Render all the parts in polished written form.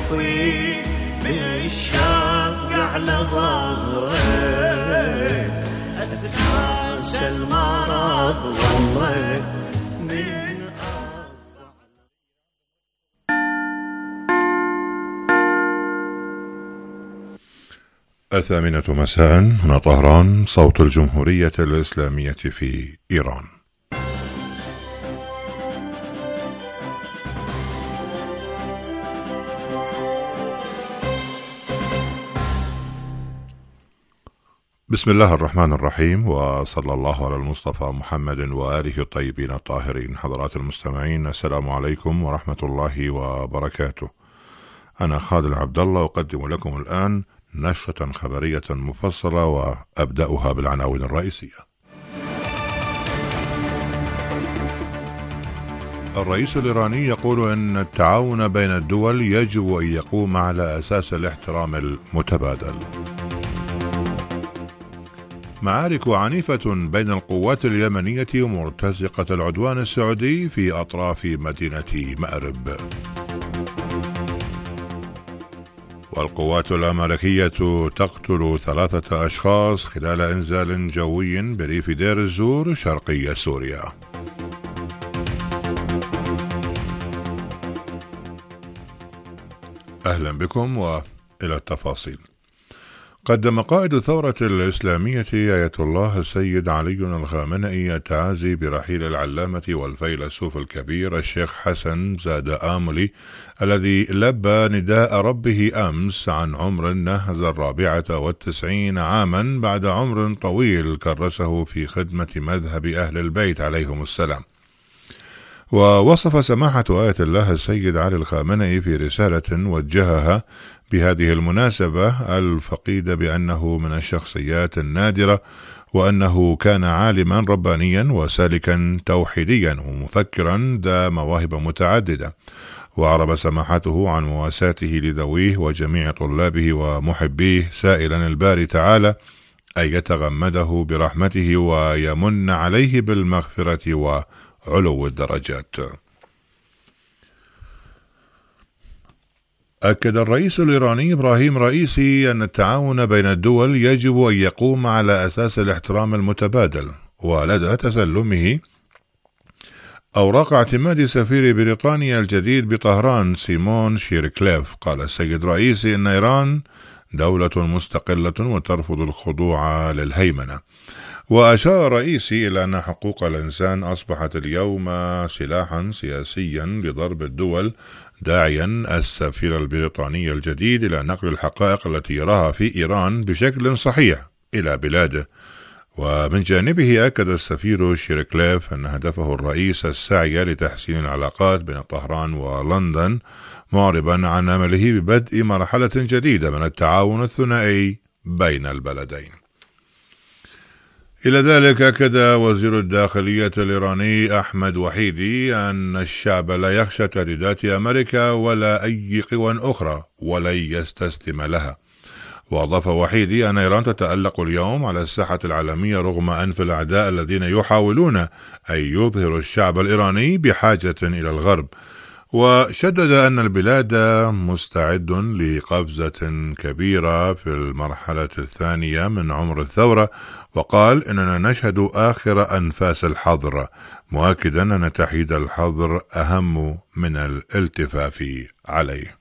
سيفي بالشاق على ظهرك، أتكاسى المرض والله من الثامنة مساء هنا طهران، صوت الجمهورية الإسلامية في إيران. بسم الله الرحمن الرحيم، وصلى الله على المصطفى محمد وآله الطيبين الطاهرين. حضرات المستمعين، السلام عليكم ورحمة الله وبركاته. أنا خالد عبد الله أقدم لكم الآن نشرة خبرية مفصلة، وأبدأها بالعناوين الرئيسية. الرئيس الإيراني يقول أن التعاون بين الدول يجب أن يقوم على أساس الاحترام المتبادل. معارك عنيفة بين القوات اليمنية ومرتزقة العدوان السعودي في أطراف مدينة مأرب. والقوات الأمريكية تقتل 3 أشخاص خلال إنزال جوي بريف دير الزور شرقي سوريا. أهلا بكم وإلى التفاصيل. قدم قائد الثورة الإسلامية آية الله السيد علي الخامنئي التعازي برحيل العلامة والفيلسوف الكبير الشيخ حسن زاد آملي الذي لبى نداء ربه أمس عن عمر ناهز 94 عاما بعد عمر طويل كرسه في خدمة مذهب أهل البيت عليهم السلام. ووصف سماحة آية الله السيد علي الخامنئي في رسالة وجهها بهذه المناسبة الفقيدة بأنه من الشخصيات النادرة، وأنه كان عالما ربانيا وسالكا توحيديا ومفكرا ذا مواهب متعددة. وعرب سماحته عن مواساته لذويه وجميع طلابه ومحبيه، سائلا الباري تعالى أن يتغمده برحمته ويمن عليه بالمغفرة وعلو الدرجات. أكد الرئيس الإيراني إبراهيم رئيسي أن التعاون بين الدول يجب أن يقوم على أساس الاحترام المتبادل. ولدى تسلمه أوراق اعتماد سفير بريطانيا الجديد بطهران سيمون شيركليف، قال السيد رئيسي أن إيران دولة مستقلة وترفض الخضوع للهيمنة. وأشار رئيسي إلى أن حقوق الإنسان أصبحت اليوم سلاحا سياسيا لضرب الدول، داعيا السفير البريطاني الجديد إلى نقل الحقائق التي يراها في إيران بشكل صحيح إلى بلاده. ومن جانبه أكد السفير شيركليف أن هدفه الرئيس السعي لتحسين العلاقات بين طهران ولندن، معربا عن أمله ببدء مرحلة جديدة من التعاون الثنائي بين البلدين. إلى ذلك أكد وزير الداخلية الإيراني أحمد وحيدي أن الشعب لا يخشى تهديدات أمريكا ولا أي قوى أخرى ولن يستسلم لها. وأضاف وحيدي أن إيران تتألق اليوم على الساحة العالمية رغم أنف الأعداء الذين يحاولون أن يظهروا الشعب الإيراني بحاجة إلى الغرب. وشدد أن البلاد مستعد لقفزة كبيرة في المرحلة الثانية من عمر الثورة، وقال إننا نشهد آخر أنفاس الحظر، مؤكدا أن تحييد الحظر أهم من الالتفاف عليه.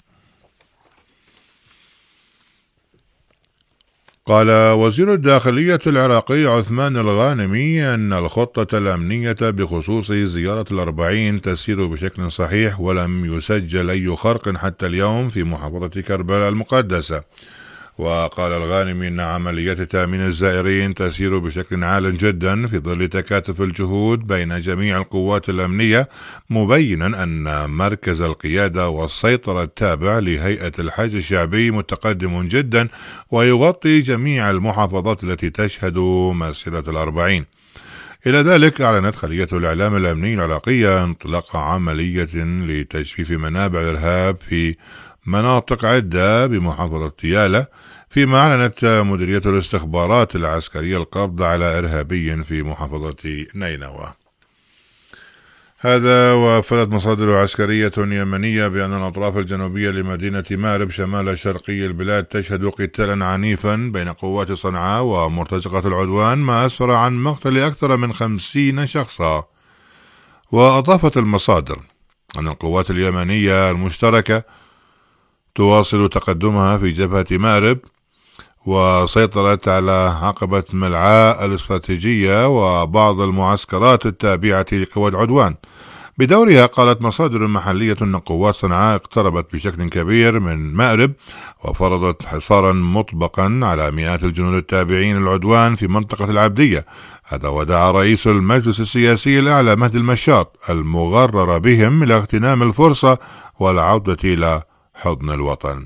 قال وزير الداخلية العراقي عثمان الغانمي أن الخطة الأمنية بخصوص زيارة ال40 تسير بشكل صحيح، ولم يسجل أي خرق حتى اليوم في محافظة كربلاء المقدسة. وقال الغانمي أن عمليات تأمين الزائرين تسير بشكل عال جدا في ظل تكاتف الجهود بين جميع القوات الأمنية، مبينا أن مركز القيادة والسيطرة التابع لهيئة الحج الشعبي متقدم جدا ويغطي جميع المحافظات التي تشهد مسيرة ال40. إلى ذلك أعلنت خلية الإعلام الأمني العراقية انطلاق عملية لتجفيف منابع الإرهاب في مناطق عدة بمحافظة ديالى، فيما أعلنت مديرية الاستخبارات العسكرية القبض على إرهابي في محافظة نينوى. هذا وافدت مصادر عسكرية يمنية بأن الأطراف الجنوبية لمدينة مأرب شمال شرقي البلاد تشهد قتالا عنيفا بين قوات صنعاء ومرتزقة العدوان، ما أسفر عن مقتل أكثر من 50 شخصا. وأضافت المصادر أن القوات اليمنية المشتركة تواصل تقدمها في جبهة مأرب، وسيطرت على عقبة ملعاء الاستراتيجية وبعض المعسكرات التابعة لقوات العدوان. بدورها قالت مصادر محلية أن قوات صنعاء اقتربت بشكل كبير من مأرب وفرضت حصارا مطبقا على مئات الجنود التابعين للعدوان في منطقة العبدية. هذا ودعا رئيس المجلس السياسي الأعلى مهدي المشاط المغرر بهم إلى اغتنام الفرصة والعودة إلى حضن الوطن.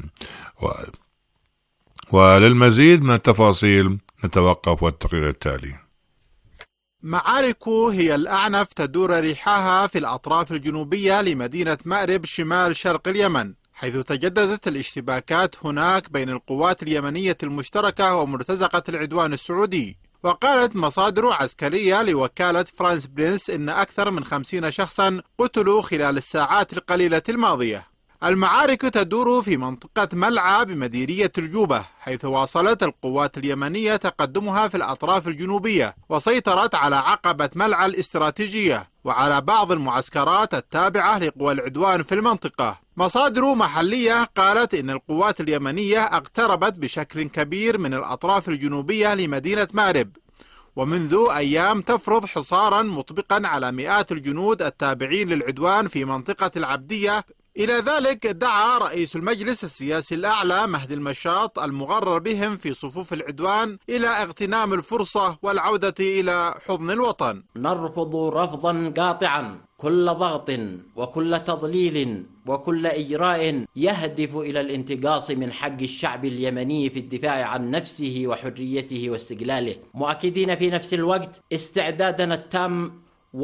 وللمزيد من التفاصيل نتوقف والتقرير التالي. معارك هي الأعنف تدور ريحها في الأطراف الجنوبية لمدينة مأرب شمال شرق اليمن، حيث تجددت الاشتباكات هناك بين القوات اليمنية المشتركة ومرتزقة العدوان السعودي. وقالت مصادر عسكرية لوكالة فرانس برينس إن أكثر من 50 شخصا قتلوا خلال الساعات القليلة الماضية. المعارك تدور في منطقة ملعا بمديرية الجوبة، حيث واصلت القوات اليمنية تقدمها في الأطراف الجنوبية وسيطرت على عقبة ملعا الاستراتيجية وعلى بعض المعسكرات التابعة لقوى العدوان في المنطقة. مصادر محلية قالت إن القوات اليمنية اقتربت بشكل كبير من الأطراف الجنوبية لمدينة مأرب، ومنذ أيام تفرض حصارا مطبقا على مئات الجنود التابعين للعدوان في منطقة العبدية. إلى ذلك دعا رئيس المجلس السياسي الأعلى مهدي المشاط المغرر بهم في صفوف العدوان إلى اغتنام الفرصة والعودة إلى حضن الوطن. نرفض رفضا قاطعا كل ضغط وكل تضليل وكل إجراء يهدف إلى الانتقاص من حق الشعب اليمني في الدفاع عن نفسه وحريته واستقلاله، مؤكدين في نفس الوقت استعدادنا التام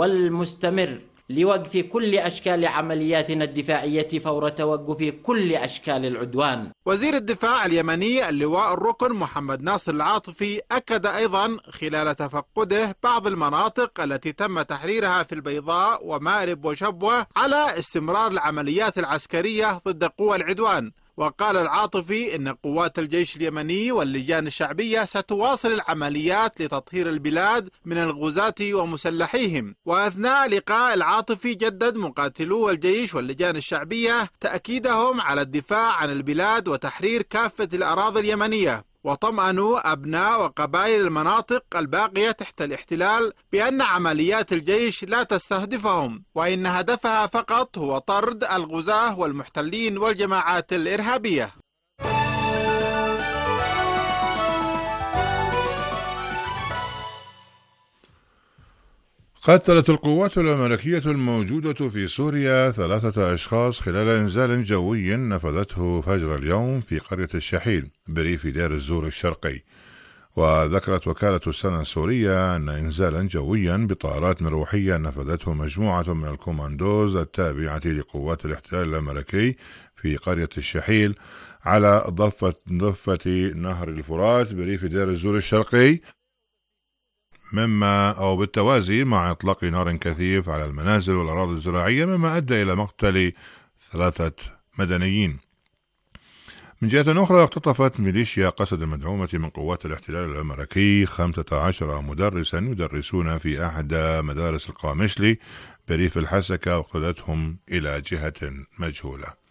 والمستمر لوقف كل أشكال عملياتنا الدفاعية فور توقف كل أشكال العدوان. وزير الدفاع اليمني اللواء الركن محمد ناصر العاطفي أكد أيضا خلال تفقده بعض المناطق التي تم تحريرها في البيضاء ومأرب وشبوة على استمرار العمليات العسكرية ضد قوى العدوان. وقال العاطفي إن قوات الجيش اليمني واللجان الشعبية ستواصل العمليات لتطهير البلاد من الغزاة ومسلحيهم. وأثناء لقاء العاطفي جدد مقاتلو الجيش واللجان الشعبية تأكيدهم على الدفاع عن البلاد وتحرير كافة الأراضي اليمنية، وطمأنوا أبناء وقبائل المناطق الباقية تحت الاحتلال بأن عمليات الجيش لا تستهدفهم، وإن هدفها فقط هو طرد الغزاة والمحتلين والجماعات الإرهابية. قتلت القوات الأمريكية الموجودة في سوريا 3 أشخاص خلال إنزال جوي نفذته فجر اليوم في قرية الشحيل بريف دير الزور الشرقي. وذكرت وكالة السنة السورية أن إنزالا جويا بطائرات مروحية نفذته مجموعة من الكوماندوز التابعة لقوات الاحتلال الأمريكي في قرية الشحيل على ضفة نهر الفرات بريف دير الزور الشرقي، مما أو بالتوازي مع إطلاق نار كثيف على المنازل والأراضي الزراعية، مما أدى إلى مقتل 3 مدنيين. من جهة أخرى اختطفت ميليشيا قسد المدعومة من قوات الاحتلال الأمريكي 15 مدرسا يدرسون في أحد مدارس القامشلي بريف الحسكة واقتادتهم إلى جهة مجهولة.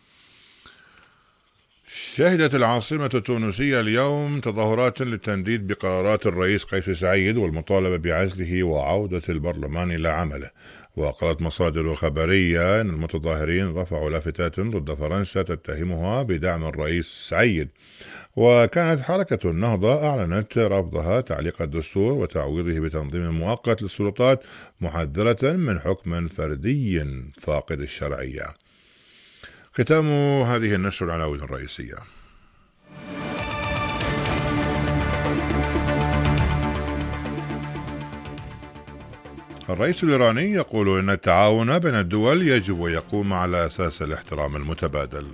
شهدت العاصمة التونسية اليوم تظاهرات للتنديد بقرارات الرئيس قيس سعيد والمطالبة بعزله وعودة البرلمان إلى عمله. وقالت مصادر خبرية أن المتظاهرين رفعوا لافتات ضد فرنسا تتهمها بدعم الرئيس سعيد. وكانت حركة النهضة أعلنت رفضها تعليق الدستور وتعويضه بتنظيم مؤقت للسلطات، محذرة من حكم فردي فاقد الشرعية. ختام هذه النشر العناوين الرئيسية. الرئيس الإيراني يقول إن التعاون بين الدول يجب ويقوم على أساس الاحترام المتبادل.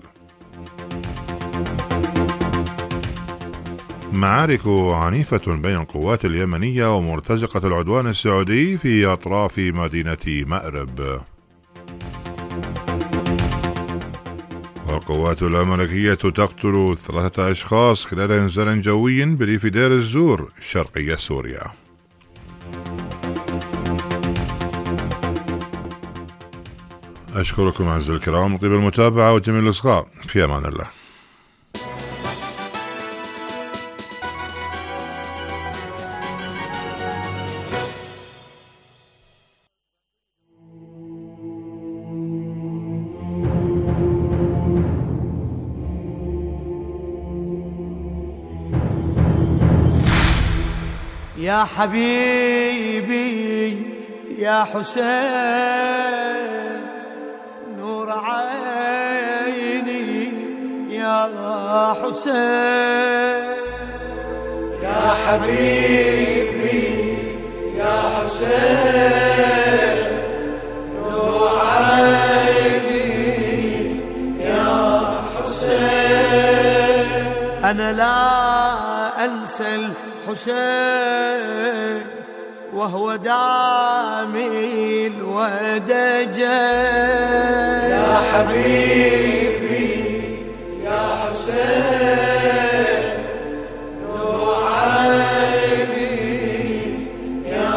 معارك عنيفة بين القوات اليمنية ومرتزقة العدوان السعودي في أطراف مدينة مأرب. القوات الأمريكية تقتل 3 أشخاص خلال إنزال جوي بريف دير الزور شرقي سوريا. أشكركم أعزائي الكرام طيب المتابعة وجميل الإصغاء. في أمان الله. يا حبيبي يا حسين نور عيني يا حسين يا حبيبي يا حسين نور عيني يا حسين أنا لا أنسى الحسين وهو دامي الودجين يا حبيبي يا حسين نور عيني يا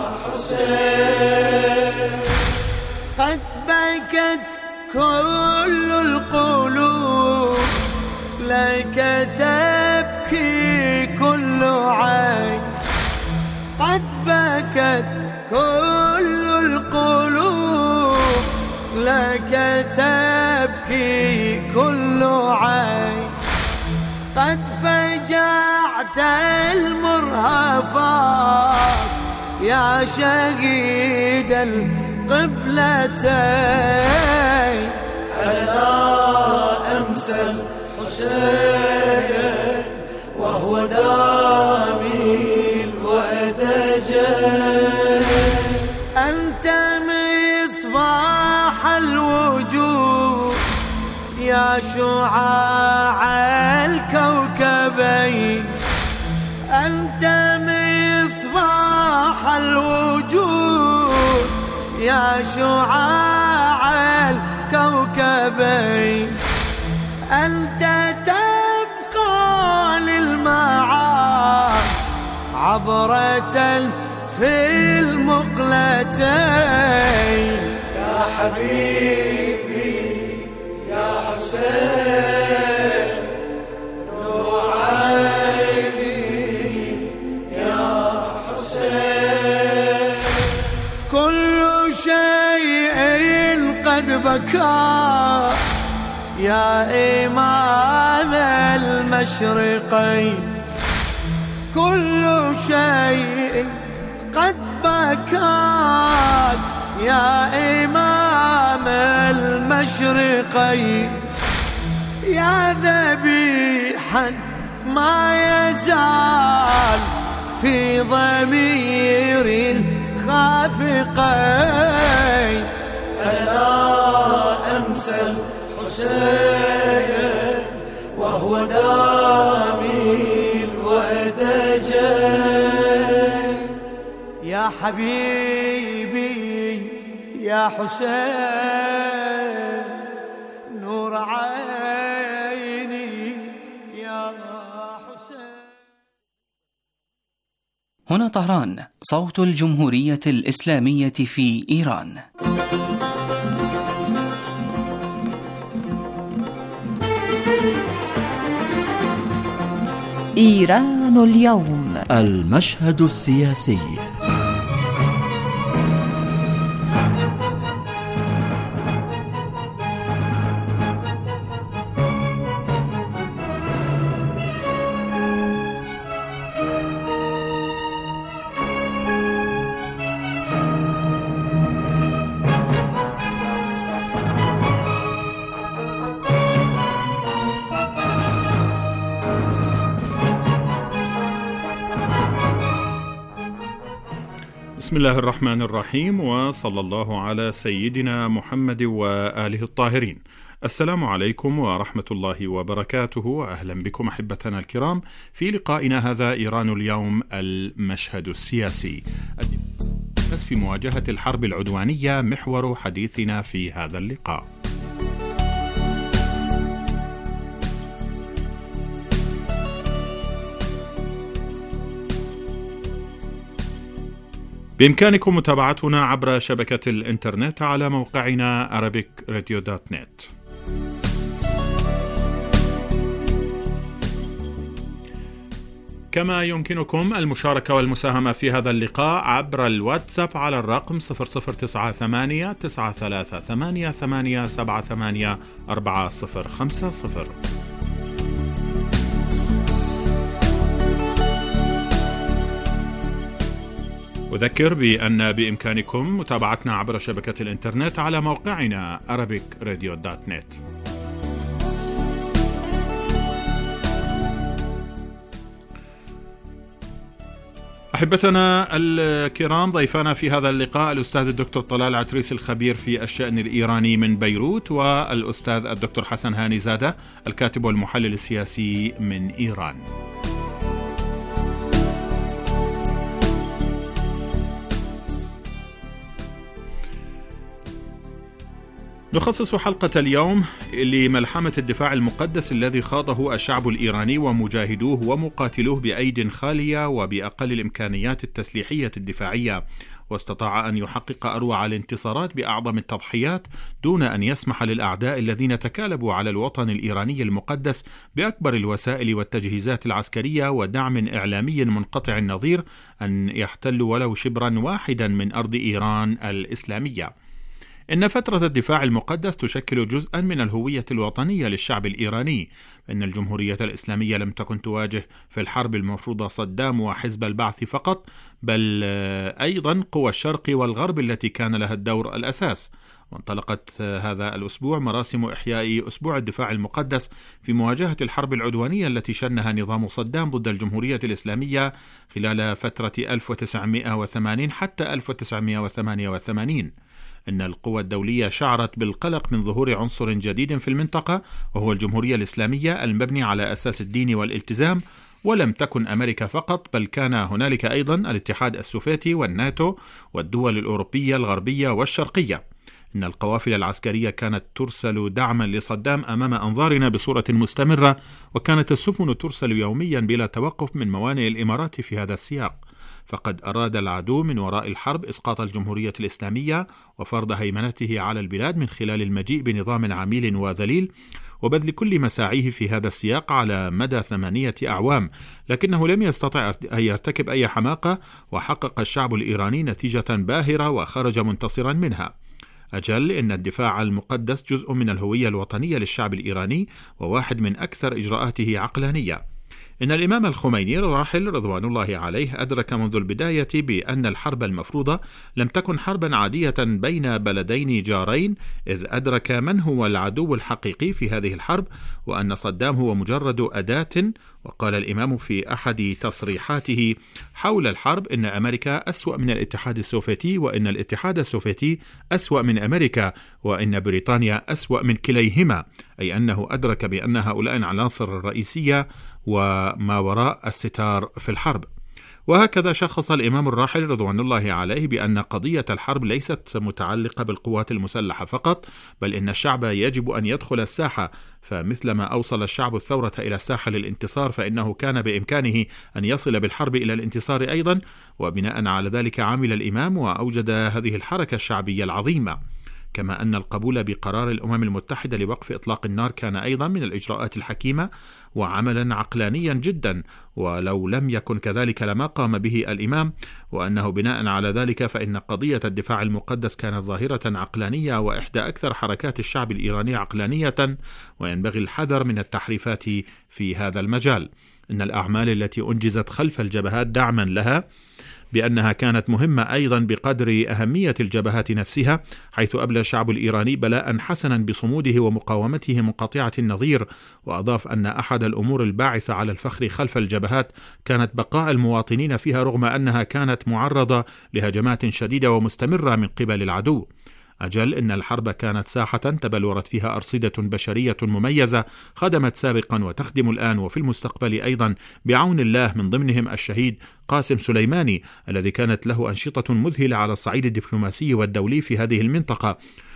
حسين قد بكت كل القلوب لك تبكي كل عين قد بكت كل القلوب لك تبكي كل عين قد فجعت المرهفات يا شهيد القبلتين أنا لا أنسى الحسين وهو دامي أنت مصباح الوجود يا شعاع الكوكبين أنت مصباح الوجود يا شعاع الكوكبين أنت تبقى للمعاد عبرة في المقلتين يا حبيبي يا حسين نور عيني يا حسين كل شيء قد بكى يا إمام المشرقين كل شيء قد بكاك يا إمام المشرقين يا ذبيحا ما يزال في ضمير الخافقين أنا لا أنسى الحسين وهو دامي يا حبيبي يا حسين نور عيني يا حسين. هنا طهران صوت الجمهورية الإسلامية في إيران. إيران اليوم. المشهد السياسي. بسم الله الرحمن الرحيم، وصلى الله على سيدنا محمد وآله الطاهرين. السلام عليكم ورحمة الله وبركاته. أهلا بكم أحبتنا الكرام في لقائنا هذا إيران اليوم المشهد السياسي. في مواجهة الحرب العدوانية محور حديثنا في هذا اللقاء. بإمكانكم متابعتنا عبر شبكة الإنترنت على موقعنا arabicradio.net. كما يمكنكم المشاركة والمساهمة في هذا اللقاء عبر الواتساب على الرقم 0098 938 8878 4050. أذكر بأن بإمكانكم متابعتنا عبر شبكة الإنترنت على موقعنا arabicradio.net. أحبتنا الكرام، ضيفنا في هذا اللقاء الأستاذ الدكتور طلال عتريس الخبير في الشأن الإيراني من بيروت، والأستاذ الدكتور حسن هاني زادة الكاتب والمحلل السياسي من إيران. نخصص حلقة اليوم لملحمة الدفاع المقدس الذي خاضه الشعب الإيراني ومجاهدوه ومقاتلوه بأيد خالية وبأقل الإمكانيات التسليحية الدفاعية، واستطاع أن يحقق أروع الانتصارات بأعظم التضحيات دون أن يسمح للأعداء الذين تكالبوا على الوطن الإيراني المقدس بأكبر الوسائل والتجهيزات العسكرية ودعم إعلامي منقطع النظير أن يحتلوا ولو شبرا واحدا من أرض إيران الإسلامية. إن فترة الدفاع المقدس تشكل جزءا من الهوية الوطنية للشعب الإيراني، فإن الجمهورية الإسلامية لم تكن تواجه في الحرب المفروضة صدام وحزب البعث فقط، بل أيضا قوى الشرق والغرب التي كان لها الدور الأساس. وانطلقت هذا الأسبوع مراسم إحياء أسبوع الدفاع المقدس في مواجهة الحرب العدوانية التي شنها نظام صدام ضد الجمهورية الإسلامية خلال فترة 1980 حتى 1988. إن القوى الدولية شعرت بالقلق من ظهور عنصر جديد في المنطقة، وهو الجمهورية الإسلامية المبني على أساس الدين والالتزام. ولم تكن أمريكا فقط، بل كان هنالك أيضا الاتحاد السوفيتي والناتو والدول الأوروبية الغربية والشرقية. إن القوافل العسكرية كانت ترسل دعما لصدام أمام أنظارنا بصورة مستمرة، وكانت السفن ترسل يوميا بلا توقف من موانئ الإمارات في هذا السياق. فقد أراد العدو من وراء الحرب إسقاط الجمهورية الإسلامية وفرض هيمنته على البلاد من خلال المجيء بنظام عميل وذليل، وبذل كل مساعيه في هذا السياق على مدى 8 أعوام، لكنه لم يستطع أن يرتكب أي حماقة، وحقق الشعب الإيراني نتيجة باهرة وخرج منتصرا منها. أجل إن الدفاع المقدس جزء من الهوية الوطنية للشعب الإيراني، وواحد من أكثر إجراءاته عقلانية. إن الإمام الخميني الراحل رضوان الله عليه أدرك منذ البداية بأن الحرب المفروضة لم تكن حربا عادية بين بلدين جارين، إذ أدرك من هو العدو الحقيقي في هذه الحرب، وأن صدام هو مجرد أداة. وقال الإمام في أحد تصريحاته حول الحرب إن أمريكا أسوأ من الاتحاد السوفيتي، وإن الاتحاد السوفيتي أسوأ من أمريكا، وإن بريطانيا أسوأ من كليهما، أي أنه أدرك بأن هؤلاء العناصر الرئيسية وما وراء الستار في الحرب. وهكذا شخص الإمام الراحل رضوان الله عليه بأن قضية الحرب ليست متعلقة بالقوات المسلحة فقط، بل إن الشعب يجب أن يدخل الساحة. فمثلما أوصل الشعب الثورة إلى الساحة للانتصار، فإنه كان بإمكانه أن يصل بالحرب إلى الانتصار أيضا. وبناء على ذلك عمل الإمام وأوجد هذه الحركة الشعبية العظيمة. كما أن القبول بقرار الأمم المتحدة لوقف إطلاق النار كان أيضا من الإجراءات الحكيمة وعملا عقلانيا جدا، ولو لم يكن كذلك لما قام به الإمام. وأنه بناء على ذلك فإن قضية الدفاع المقدس كانت ظاهرة عقلانية وإحدى أكثر حركات الشعب الإيراني عقلانية، وينبغي الحذر من التحريفات في هذا المجال. إن الأعمال التي أنجزت خلف الجبهات دعما لها بأنها كانت مهمة أيضا بقدر أهمية الجبهات نفسها، حيث أبلى الشعب الإيراني بلاء حسنا بصموده ومقاومته منقطعة النظير. وأضاف أن أحد الأمور الباعثة على الفخر خلف الجبهات كانت بقاء المواطنين فيها، رغم أنها كانت معرضة لهجمات شديدة ومستمرة من قبل العدو. أجل إن الحرب كانت ساحة تبلورت فيها أرصدة بشرية مميزة خدمت سابقا وتخدم الآن وفي المستقبل أيضا بعون الله، من ضمنهم الشهيد قاسم سليماني الذي كانت له أنشطة مذهلة على الصعيد الدبلوماسي والدولي في هذه المنطقة.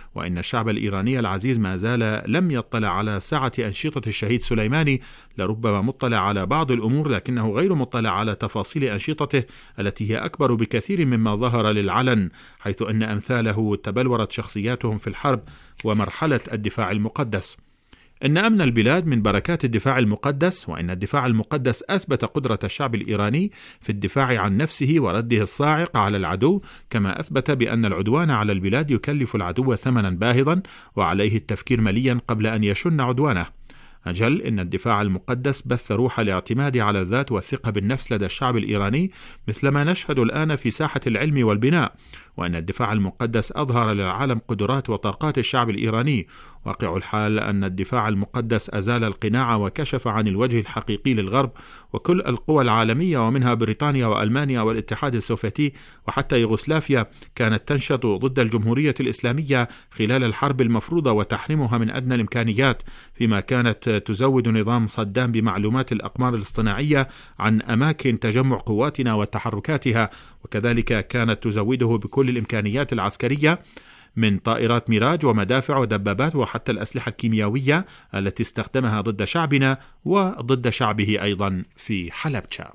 وإن الشعب الإيراني العزيز ما زال لم يطلع على سعة أنشطة الشهيد سليماني، لربما مطلع على بعض الأمور لكنه غير مطلع على تفاصيل أنشطته التي هي أكبر بكثير مما ظهر للعلن، حيث أن أمثاله تبلورت شخصياتهم في الحرب ومرحلة الدفاع المقدس. إن أمن البلاد من بركات الدفاع المقدس، وإن الدفاع المقدس أثبت قدرة الشعب الإيراني في الدفاع عن نفسه ورده الصاعق على العدو، كما أثبت بأن العدوان على البلاد يكلف العدو ثمنا باهظا وعليه التفكير مليا قبل أن يشن عدوانه. أجل إن الدفاع المقدس بث روح الاعتماد على الذات والثقة بالنفس لدى الشعب الإيراني مثلما نشهد الآن في ساحة العلم والبناء، وأن الدفاع المقدس أظهر للعالم قدرات وطاقات الشعب الإيراني. واقع الحال أن الدفاع المقدس أزال القناع وكشف عن الوجه الحقيقي للغرب وكل القوى العالمية، ومنها بريطانيا وألمانيا والاتحاد السوفيتي وحتى يوغوسلافيا كانت تنشط ضد الجمهورية الإسلامية خلال الحرب المفروضة وتحرمها من أدنى الإمكانيات، فيما كانت تزود نظام صدام بمعلومات الأقمار الاصطناعية عن أماكن تجمع قواتنا وتحركاتها، وكذلك كانت تزوده بكل الإمكانيات العسكرية من طائرات ميراج ومدافع ودبابات وحتى الأسلحة الكيميائية التي استخدمها ضد شعبنا وضد شعبه أيضا في حلبجة.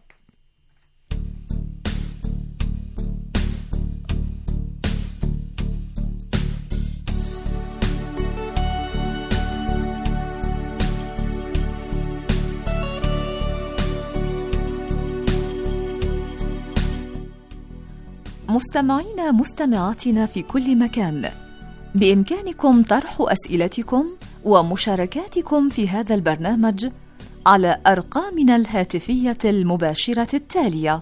مستمعينا مستمعاتنا في كل مكان، بإمكانكم طرح أسئلتكم ومشاركاتكم في هذا البرنامج على أرقامنا الهاتفية المباشرة التالية: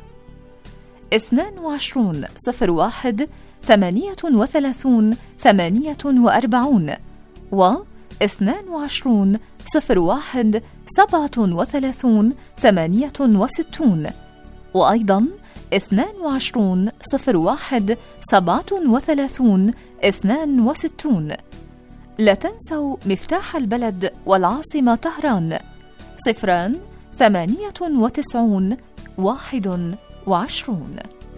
22 01 38 48 و 22 01 37 68، وأيضا 22 01 37 62. لا تنسوا مفتاح البلد والعاصمة طهران 098 21.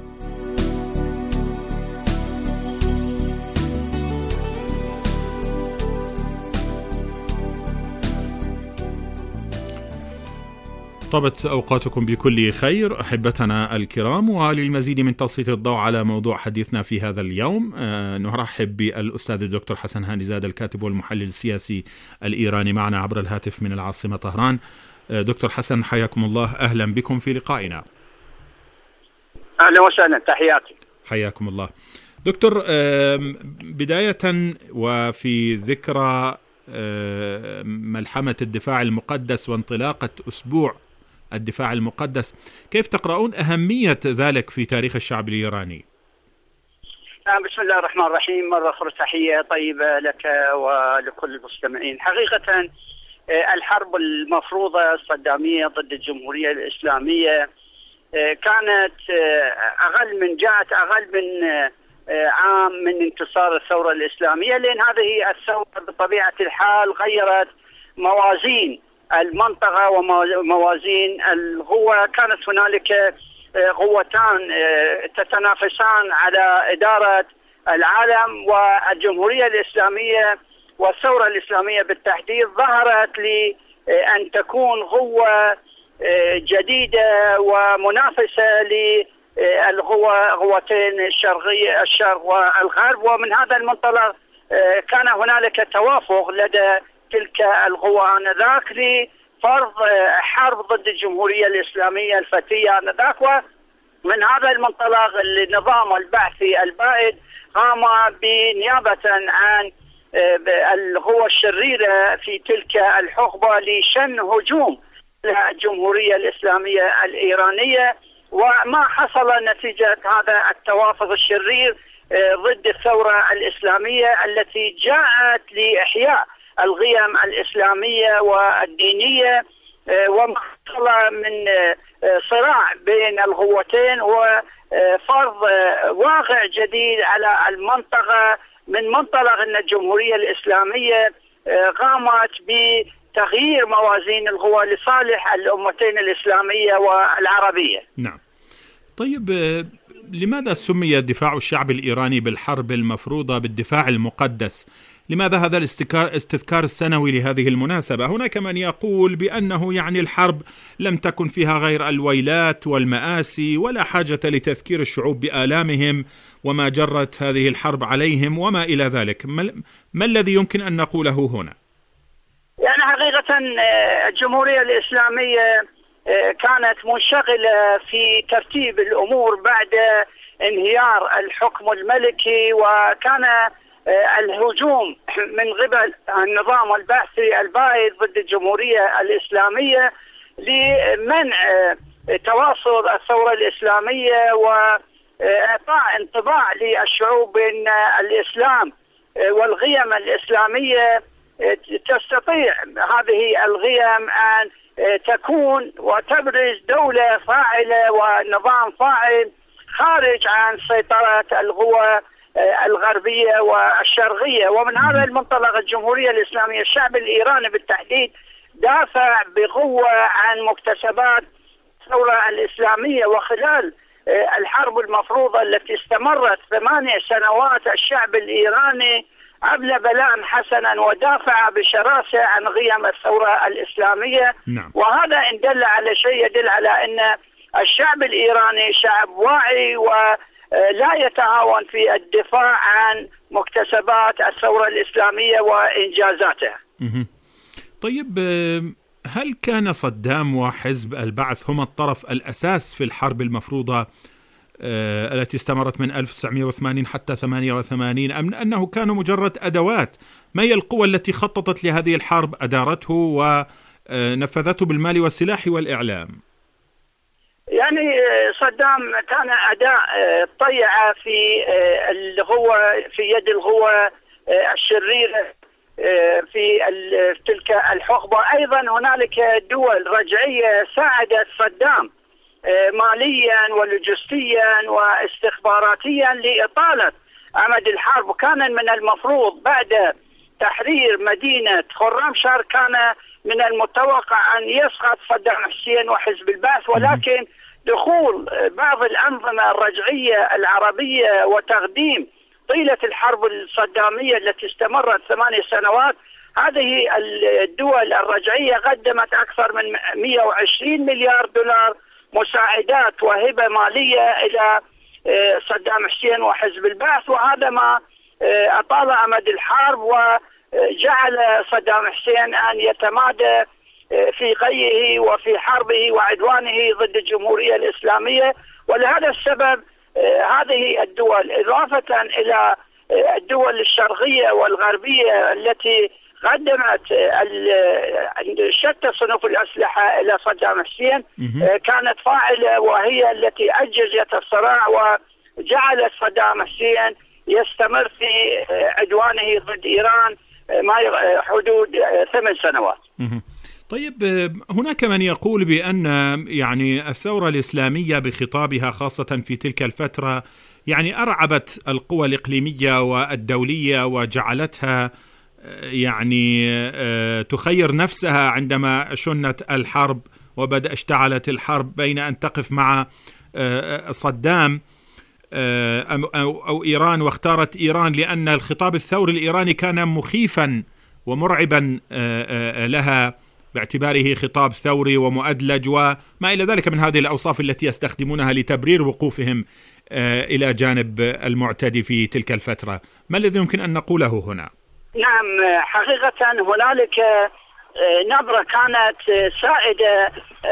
طابت أوقاتكم بكل خير أحبتنا الكرام، وللمزيد من تسليط الضوء على موضوع حديثنا في هذا اليوم نرحب بالأستاذ الدكتور حسن هانيزاد الكاتب والمحلل السياسي الإيراني معنا عبر الهاتف من العاصمة طهران. دكتور حسن حياكم الله، أهلا بكم في لقائنا. أهلا وسهلا، تحياتي. حياكم الله دكتور. بداية وفي ذكرى ملحمة الدفاع المقدس وانطلاقة أسبوع الدفاع المقدس، كيف تقرؤون أهمية ذلك في تاريخ الشعب الإيراني؟ بسم الله الرحمن الرحيم. مرة أخرى تحية طيبة لك ولكل المستمعين. حقيقة الحرب المفروضة الصدامية ضد الجمهورية الإسلامية كانت جاءت أقل من عام من انتصار الثورة الإسلامية، لأن هذه الثورة بطبيعة الحال غيرت موازين المنطقة وموازين القوى. كانت هنالك قوتان تتنافسان على إدارة العالم، والجمهورية الإسلامية والثورة الإسلامية بالتحديد ظهرت لأن تكون قوة جديدة ومنافسة قوتين الشرق والغرب. ومن هذا المنطلق كان هنالك توافق لدى تلك القوى آنذاك لفرض حرب ضد الجمهورية الإسلامية الفتية آنذاك. ومن هذا المنطلق النظام البعثي البائد قام بنيابة عن القوى الشريرة في تلك الحقبة لشن هجوم على الجمهورية الإسلامية الإيرانية، وما حصل نتيجة هذا التوافق الشرير ضد الثورة الإسلامية التي جاءت لإحياء القيم الإسلامية والدينية، وما حصل من صراع بين القوتين وفرض واقع جديد على المنطقة من منطلق أن الجمهورية الإسلامية قامت بتغيير موازين القوى لصالح الأمتين الإسلامية والعربية. نعم. طيب لماذا سمي دفاع الشعب الإيراني بالحرب المفروضة بالدفاع المقدس؟ لماذا هذا الاستذكار السنوي لهذه المناسبة؟ هناك من يقول بأنه يعني الحرب لم تكن فيها غير الويلات والمآسي ولا حاجة لتذكير الشعوب بآلامهم وما جرت هذه الحرب عليهم وما إلى ذلك. ما الذي يمكن أن نقوله هنا؟ يعني حقيقة الجمهورية الإسلامية كانت منشغلة في ترتيب الأمور بعد انهيار الحكم الملكي، وكان الهجوم من قبل النظام البعثي البائد ضد الجمهورية الإسلامية لمنع تواصل الثورة الإسلامية وإعطاء انطباع للشعوب بأن الإسلام والقيم الإسلامية تستطيع هذه القيم أن تكون وتبرز دولة فاعلة ونظام فاعل خارج عن سيطرة القوى الغربية والشرقية. ومن هذا المنطلق الجمهورية الإسلامية الشعب الإيراني بالتحديد دافع بقوة عن مكتسبات الثورة الإسلامية، وخلال الحرب المفروضة التي استمرت 8 سنوات الشعب الإيراني أبلى بلاء حسنا ودافع بشراسة عن قيم الثورة الإسلامية. نعم. وهذا إن دل على شيء يدل على أن الشعب الإيراني شعب واعي ولا يتهاون في الدفاع عن مكتسبات الثورة الإسلامية وإنجازاتها. طيب هل كان صدام وحزب البعث هما الطرف الأساس في الحرب المفروضة التي استمرت من 1980 حتى 88 أم أنه كانوا مجرد أدوات؟ ما هي القوى التي خططت لهذه الحرب أدارته ونفذته بالمال والسلاح والإعلام؟ يعني صدام كان أداة طيعة في القوى في يد القوى الشريرة في تلك الحقبة. أيضا هنالك دول رجعية ساعدت صدام ماليا ولوجستيا واستخباراتيا لإطالة أمد الحرب. وكان من المفروض بعد تحرير مدينة خرمشهر كان من المتوقع أن يسقط صدام حسين وحزب البعث، ولكن دخول بعض الأنظمة الرجعية العربية وتقديم طيلة الحرب الصدامية التي استمرت 8 سنوات، هذه الدول الرجعية قدمت أكثر من 120 مليار دولار مساعدات وهبة مالية إلى صدام حسين وحزب البعث، وهذا ما أطال أمد الحرب وجعل صدام حسين أن يتمادى في قيه وفي حربه وعدوانه ضد الجمهورية الإسلامية. ولهذا السبب هذه الدول إضافة إلى الدول الشرقية والغربية التي قدمت شتى صنوف الأسلحة إلى صدام حسين كانت فاعلة، وهي التي أججت الصراع وجعلت صدام حسين يستمر في عدوانه ضد إيران ما حدود 8 سنوات. طيب هناك من يقول بأن يعني الثورة الإسلامية بخطابها خاصة في تلك الفترة يعني أرعبت القوى الإقليمية والدولية وجعلتها يعني تخير نفسها عندما شنت الحرب اشتعلت الحرب بين أن تقف مع صدام أو إيران، واختارت إيران لأن الخطاب الثوري الإيراني كان مخيفا ومرعبا لها باعتباره خطاب ثوري ومؤدلج وما إلى ذلك من هذه الأوصاف التي يستخدمونها لتبرير وقوفهم إلى جانب المعتدي في تلك الفترة. ما الذي يمكن أن نقوله هنا؟ نعم، حقيقة هنالك نظرة كانت سائدة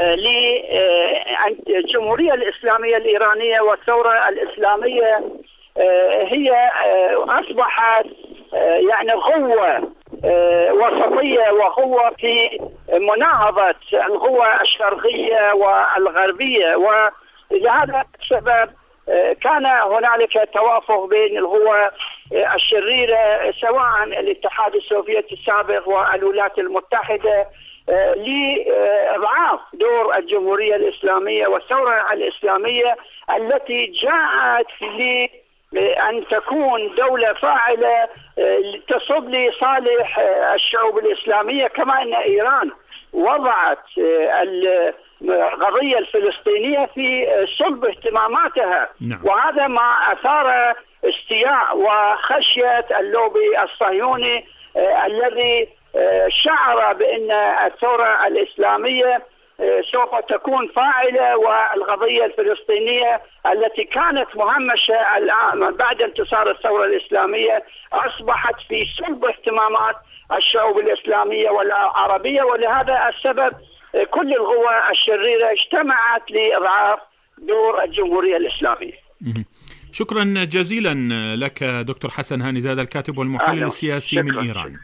للجمهورية الإسلامية الإيرانية والثورة الإسلامية، هي أصبحت يعني قوة وسطية وقوة في مناهضة القوى الشرقية والغربية. ولهذا السبب كان هنالك توافق بين القوى الشريرة سواء الاتحاد السوفيتي السابق والولايات المتحدة لإضعاف دور الجمهورية الإسلامية والثورة الإسلامية التي جاءت لأن تكون دولة فاعلة تصب لصالح الشعوب الإسلامية، كما أن إيران وضعت القضية الفلسطينية في صلب اهتماماتها. وهذا ما أثار استياء وخشية اللوبي الصهيوني الذي شعر بأن الثورة الإسلامية سوف تكون فاعلة، والقضية الفلسطينية التي كانت مهمشة الآن بعد انتصار الثورة الإسلامية أصبحت في صلب اهتمامات الشعوب الإسلامية والعربية. ولهذا السبب كل القوى الشريرة اجتمعت لإضعاف دور الجمهورية الإسلامية. شكرا جزيلا لك دكتور حسن هاني زاد، الكاتب والمحلل السياسي من إيران.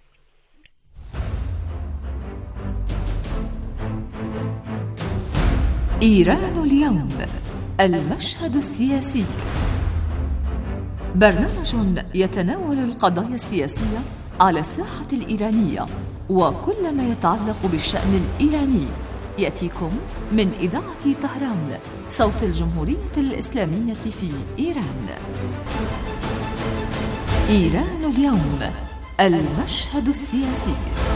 إيران اليوم، المشهد السياسي، برنامج يتناول القضايا السياسية على الساحة الإيرانية وكل ما يتعلق بالشأن الإيراني، يأتيكم من إذاعة طهران صوت الجمهورية الإسلامية في إيران. إيران اليوم، المشهد السياسي.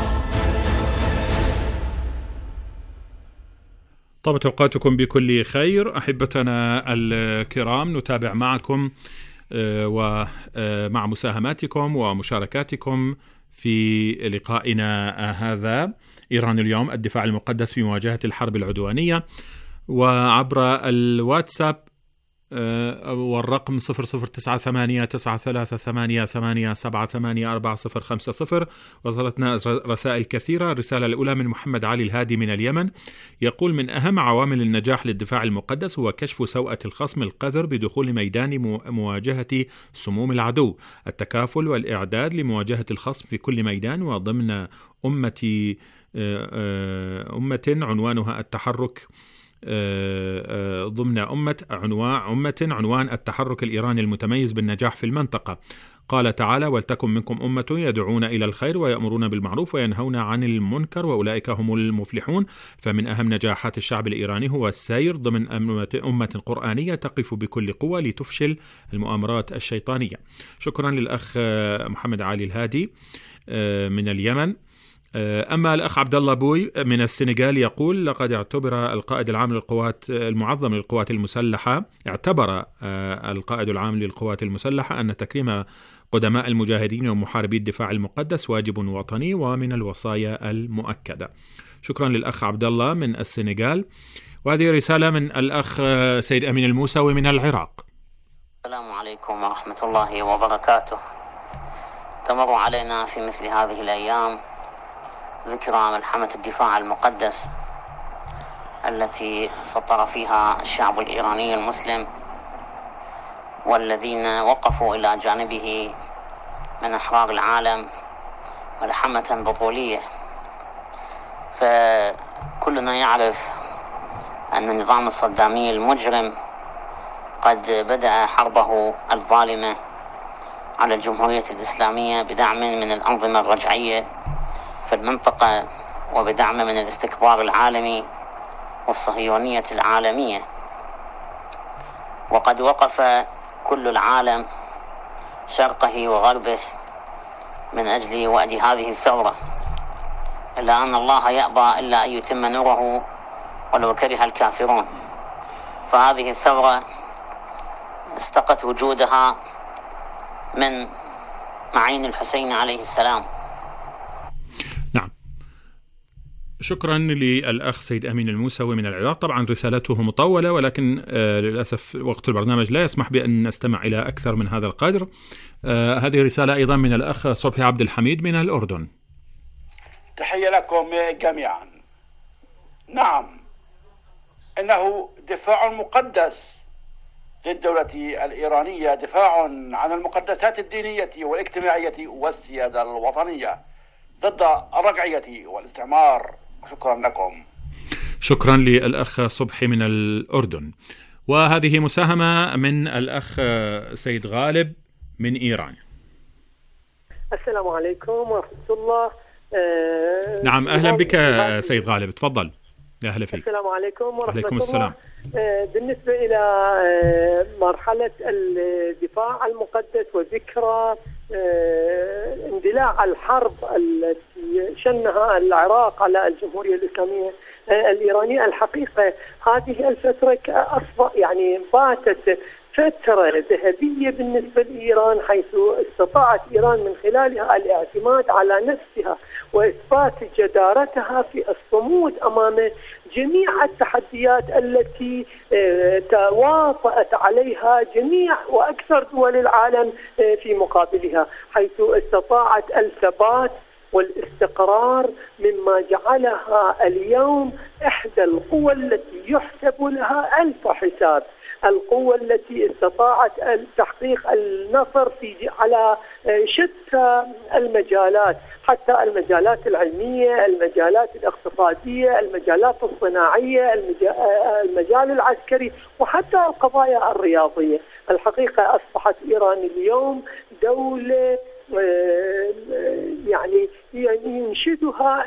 طابت أوقاتكم بكل خير أحبتنا الكرام، نتابع معكم ومع مساهماتكم ومشاركاتكم في لقائنا هذا إيران اليوم، الدفاع المقدس في مواجهة الحرب العدوانية، وعبر الواتساب والرقم 00989388784050. وصلتنا رسائل كثيرة. الرسالة الأولى من محمد علي الهادي من اليمن، يقول: من أهم عوامل النجاح للدفاع المقدس هو كشف سوءة الخصم القذر بدخول ميدان مواجهة سموم العدو، التكافل والإعداد لمواجهة الخصم في كل ميدان وضمن أمة عنوانها التحرك ضمن عنوان التحرك الإيراني المتميز بالنجاح في المنطقة. قال تعالى: ولتكن منكم أمة يدعون إلى الخير ويأمرون بالمعروف وينهون عن المنكر وأولئك هم المفلحون. فمن أهم نجاحات الشعب الإيراني هو السير ضمن أمة قرآنية تقف بكل قوة لتفشل المؤامرات الشيطانية. شكرا للأخ محمد علي الهادي من اليمن. أما الأخ عبد الله بوي من السنغال يقول: لقد اعتبر القائد العام للقوات المعظم للقوات المسلحة أن تكريم قدماء المجاهدين ومحاربي الدفاع المقدس واجب وطني ومن الوصايا المؤكدة. شكرا للأخ عبد الله من السنغال. وهذه رسالة من الأخ سيد أمين الموسوي من العراق. السلام عليكم ورحمة الله وبركاته. تمر علينا في مثل هذه الأيام ذكرى ملحمة الدفاع المقدس التي سطر فيها الشعب الإيراني المسلم والذين وقفوا إلى جانبه من أحرار العالم ملحمة بطولية. فكلنا يعرف أن النظام الصدامي المجرم قد بدأ حربه الظالمة على الجمهورية الإسلامية بدعم من الأنظمة الرجعية في المنطقة وبدعم من الاستكبار العالمي والصهيونية العالمية. وقد وقف كل العالم شرقه وغربه من أجل وأد هذه الثورة، إلا أن الله يأبى إلا أن يتم نوره ولو كره الكافرون. فهذه الثورة استقت وجودها من معين الحسين عليه السلام. نعم، شكرا للأخ سيد أمين الموسوي من العراق. طبعا رسالته مطولة، ولكن للأسف وقت البرنامج لا يسمح بأن نستمع إلى أكثر من هذا القدر. هذه رسالة أيضا من الأخ صبحي عبد الحميد من الأردن. تحية لكم جميعا. نعم، إنه دفاع مقدس للدولة الإيرانية، دفاع عن المقدسات الدينية والاجتماعية والسيادة الوطنية ضد الرجعية والاستعمار. شكرا لكم. شكرا للأخ صبحي من الأردن. وهذه مساهمة من الأخ سيد غالب من إيران. السلام عليكم ورحمة الله. نعم، أهلا بك سيد غالب، تفضل. أهلا فيك. السلام عليكم ورحمة عليكم الله. السلام. بالنسبة إلى مرحلة الدفاع المقدس وذكرى اندلاع الحرب التي شنها العراق على الجمهورية الإسلامية الإيرانية. الحقيقة هذه الفترة يعني باتت فترة ذهبية بالنسبة لإيران، حيث استطاعت إيران من خلالها الاعتماد على نفسها وإثبات جدارتها في الصمود أمام جميع التحديات التي تواطأت عليها جميع وأكثر دول العالم في مقابلها، حيث استطاعت الثبات والاستقرار مما جعلها اليوم إحدى القوى التي يحسب لها ألف حساب، القوة التي استطاعت تحقيق النصر على شتى المجالات، حتى المجالات العلمية، المجالات الاقتصادية، المجالات الصناعية، المجال العسكري، وحتى القضايا الرياضية. الحقيقة أصبحت إيران اليوم دولة يعني ينشدها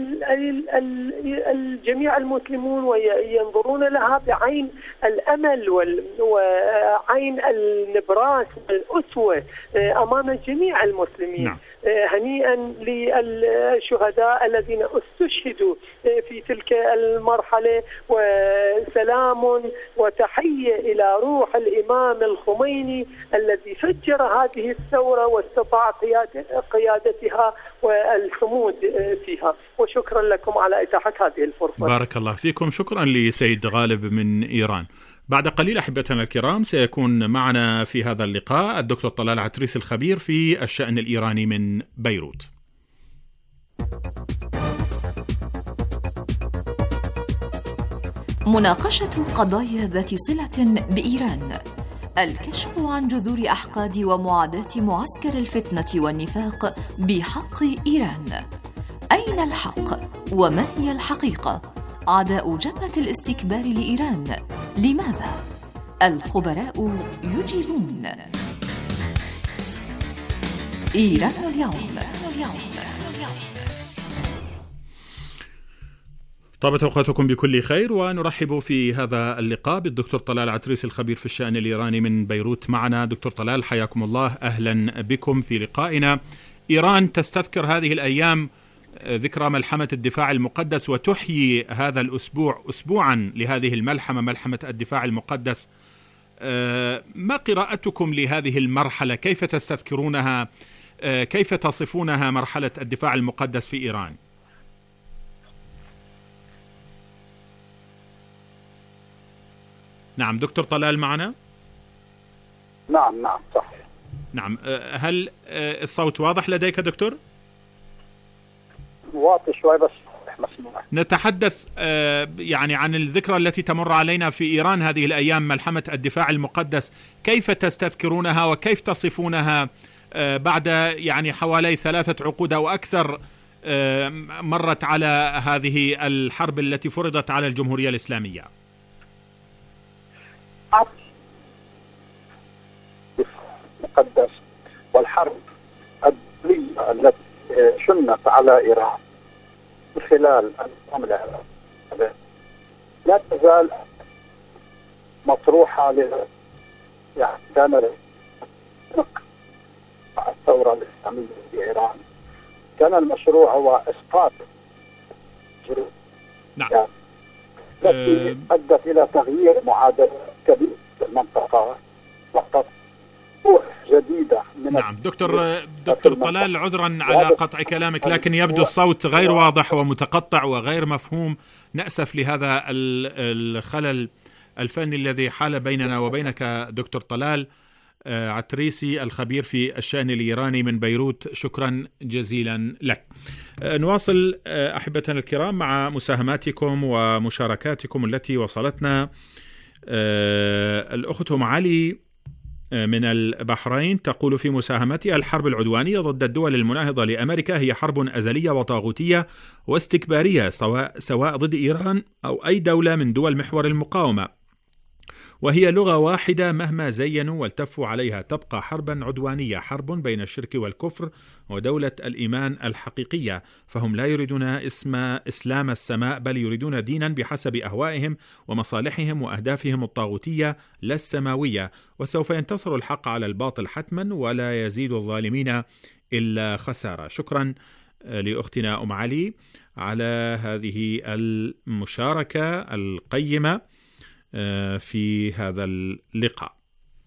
الجميع المسلمون وينظرون لها بعين الأمل وعين النبراس والأسوة أمام جميع المسلمين. نعم. هنيئا للشهداء الذين استشهدوا في تلك المرحلة، وسلام وتحية إلى روح الإمام الخميني الذي فجر هذه الثورة واستطاع قيادتها والصمود فيها. وشكرا لكم على إتاحة هذه الفرصة. بارك الله فيكم. شكرا لسيد غالب من إيران. بعد قليل أحبتنا الكرام سيكون معنا في هذا اللقاء الدكتور طلال عتريسي الخبير في الشأن الإيراني من بيروت. مناقشة قضايا ذات صلة بإيران، الكشف عن جذور أحقاد ومعاداة معسكر الفتنة والنفاق بحق إيران. أين الحق؟ وما هي الحقيقة؟ عداء جبهة الاستكبار لإيران، لماذا؟ الخبراء يجيبون. إيران اليوم. طابت أوقاتكم بكل خير، ونرحب في هذا اللقاء بالدكتور طلال عتريسي الخبير في الشأن الإيراني من بيروت. معنا دكتور طلال، حياكم الله، أهلا بكم في لقائنا. إيران تستذكر هذه الأيام ذكرى ملحمة الدفاع المقدس، وتحيي هذا الأسبوع أسبوعا لهذه الملحمة، ملحمة الدفاع المقدس. ما قراءتكم لهذه المرحلة؟ كيف تستذكرونها؟ كيف تصفونها مرحلة الدفاع المقدس في إيران؟ نعم دكتور طلال معنا؟ نعم صحيح. نعم، هل الصوت واضح لديك دكتور؟ واضح شوي بس مسموع. نتحدث يعني عن الذكرى التي تمر علينا في إيران هذه الأيام، ملحمة الدفاع المقدس. كيف تستذكرونها وكيف تصفونها بعد يعني حوالي 3 عقود أو أكثر مرت على هذه الحرب التي فرضت على الجمهورية الإسلامية؟ مقدس والحرب الدولية التي شنت على إيران من خلال النظام العراقي لا تزال مطروحة يعني كان الثورة الإسلامية في إيران كان المشروع هو إسقاط نعم التي أدت إلى تغيير معادلة كبيرة في المنطقة وقت جديدة من نعم دكتور طلال، عذرا على قطع كلامك، لكن يبدو الصوت غير واضح ومتقطع وغير مفهوم. نأسف لهذا الخلل الفني الذي حال بيننا وبينك دكتور طلال عتريسي الخبير في الشأن الإيراني من بيروت. شكرا جزيلا لك. نواصل أحبتنا الكرام مع مساهماتكم ومشاركاتكم التي وصلتنا. الأخت أم علي من البحرين تقول في مساهمتها: الحرب العدوانية ضد الدول المناهضة لأمريكا هي حرب أزلية وطاغوتية واستكبارية، سواء ضد إيران أو أي دولة من دول محور المقاومة، وهي لغة واحدة مهما زينوا والتفوا عليها، تبقى حربا عدوانية، حرب بين الشرك والكفر ودولة الإيمان الحقيقية، فهم لا يريدون إسلام السماء، بل يريدون دينا بحسب أهوائهم ومصالحهم وأهدافهم الطاغوتية لا السماوية، وسوف ينتصر الحق على الباطل حتما ولا يزيد الظالمين إلا خسارة. شكرا لأختنا أم علي على هذه المشاركة القيمة في هذا اللقاء.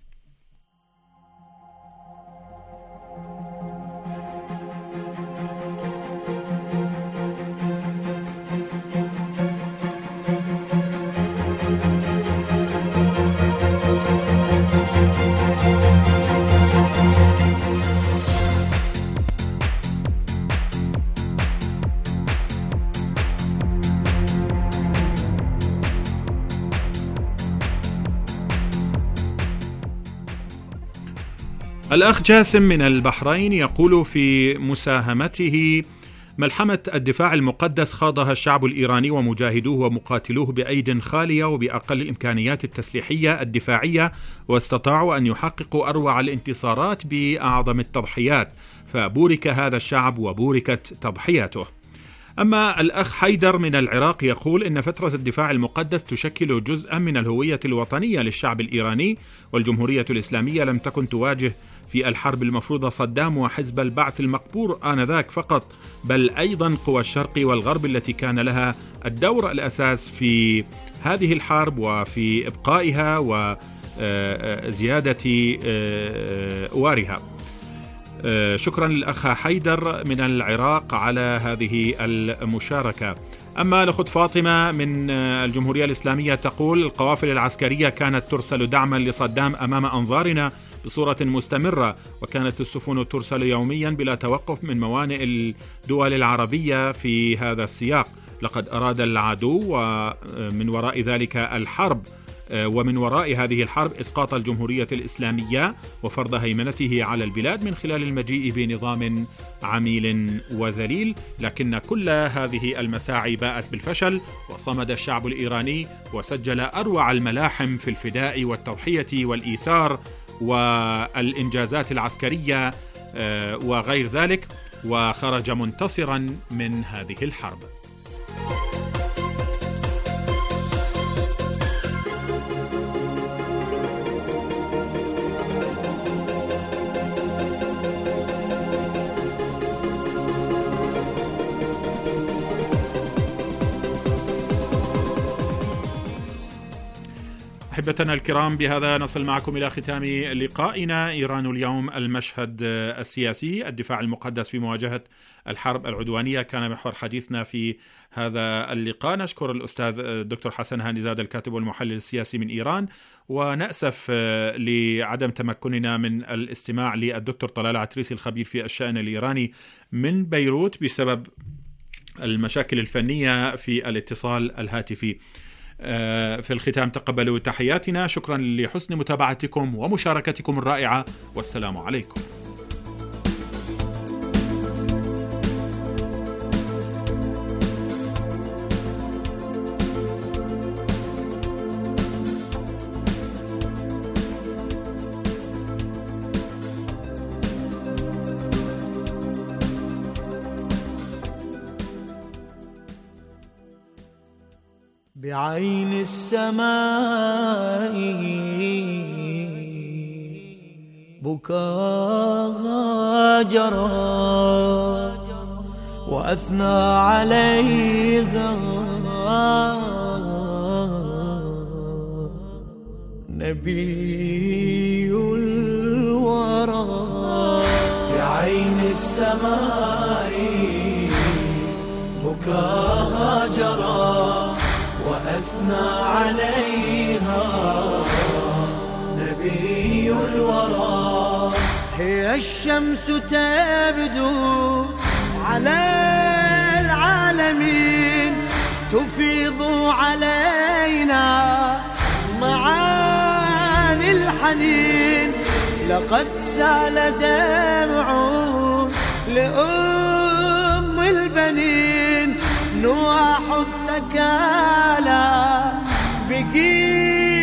الأخ جاسم من البحرين يقول في مساهمته: ملحمة الدفاع المقدس خاضها الشعب الإيراني ومجاهدوه ومقاتلوه بأيد خالية وبأقل الإمكانيات التسليحية الدفاعية، واستطاعوا أن يحققوا أروع الانتصارات بأعظم التضحيات، فبورك هذا الشعب وبوركت تضحياته. أما الأخ حيدر من العراق يقول إن فترة الدفاع المقدس تشكل جزءا من الهوية الوطنية للشعب الإيراني، والجمهورية الإسلامية لم تكن تواجه في الحرب المفروضة صدام وحزب البعث المقبور آنذاك فقط، بل أيضا قوى الشرق والغرب التي كان لها الدور الأساس في هذه الحرب وفي إبقائها وزيادة أوارها. شكرا للأخ حيدر من العراق على هذه المشاركة. أما الأخت فاطمة من الجمهورية الإسلامية تقول: القوافل العسكرية كانت ترسل دعما لصدام أمام أنظارنا بصورة مستمرة، وكانت السفن ترسل يوميا بلا توقف من موانئ الدول العربية في هذا السياق. لقد أراد العدو ومن وراء ذلك الحرب، ومن وراء هذه الحرب إسقاط الجمهورية الإسلامية وفرض هيمنته على البلاد من خلال المجيء بنظام عميل وذليل، لكن كل هذه المساعي باءت بالفشل، وصمد الشعب الإيراني وسجل أروع الملاحم في الفداء والتضحية والإيثار والإنجازات العسكرية وغير ذلك، وخرج منتصرا من هذه الحرب. أحبتنا الكرام، بهذا نصل معكم إلى ختام لقائنا إيران اليوم، المشهد السياسي، الدفاع المقدس في مواجهة الحرب العدوانية كان محور حديثنا في هذا اللقاء. نشكر الأستاذ الدكتور حسن هانيزاد الكاتب والمحلل السياسي من إيران، ونأسف لعدم تمكننا من الاستماع للدكتور طلال عتريسي الخبير في الشأن الإيراني من بيروت بسبب المشاكل الفنية في الاتصال الهاتفي. في الختام تقبلوا تحياتنا، شكرا لحسن متابعتكم ومشاركتكم الرائعة، والسلام عليكم. بعين السماء بكاها جرى وأثنى عليها نبي الورى. بعين السماء بكاها جرى وأثنى عليها نبي الورى. هي الشمس تبدو على العالمين، تفيض علينا معاني الحنين. لقد سال دمع لأم البنين، نواح الثكالى بقي